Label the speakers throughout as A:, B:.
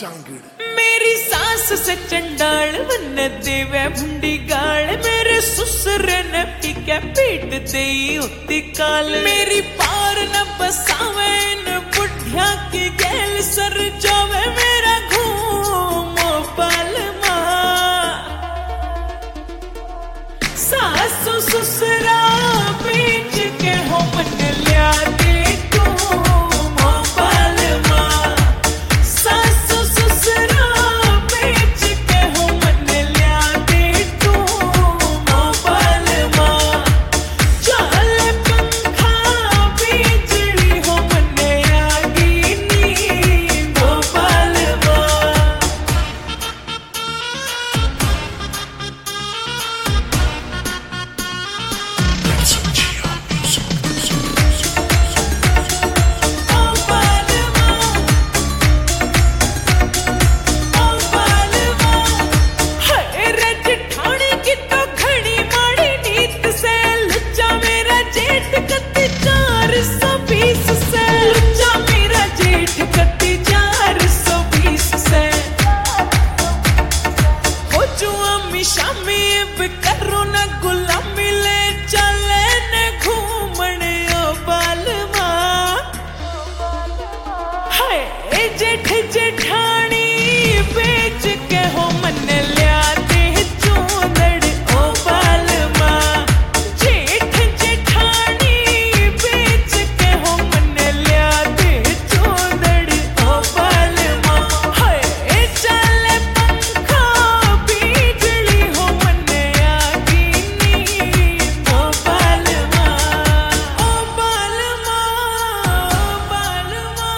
A: मेरी सास से चंडाल बन देवे भुंडी गाल, मेरे ससुर ने पीके पीट दे उती काल। मेरी पार न बसावे न बुढ़िया की गैल, सर जावे मेरा घूमो पालमा। सासु ससुरा बीच के हो मन लिया दे जेठ जेठानी बेच के हो मन लिया दे चूंदड़ ओ बालमा। जेठ जेठानी बेच के हो मन लिया दे चूंदड़ ओ बालमा। हाय चले पंखा बिजली हो मन आगी नींद ओ बालमा। ओ बालमा बालमा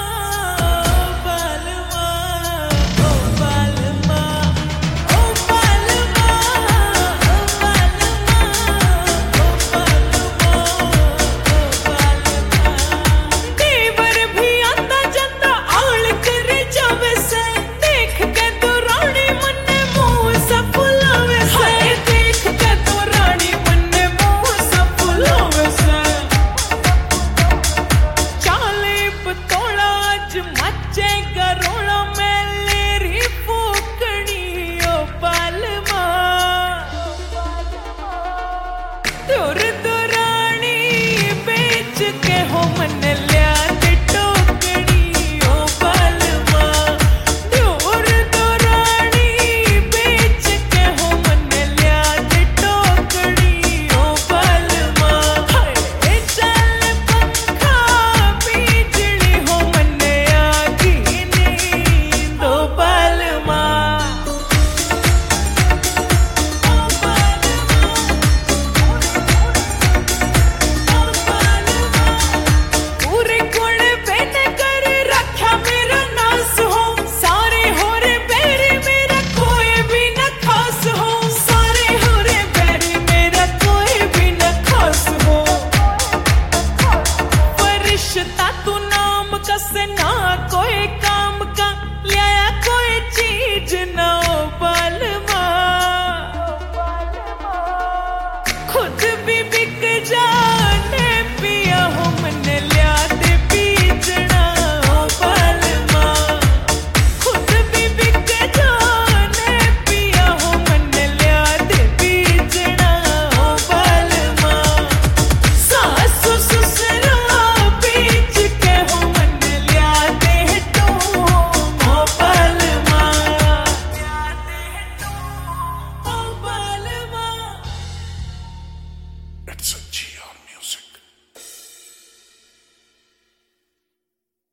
A: दुरानी बेच के हो मन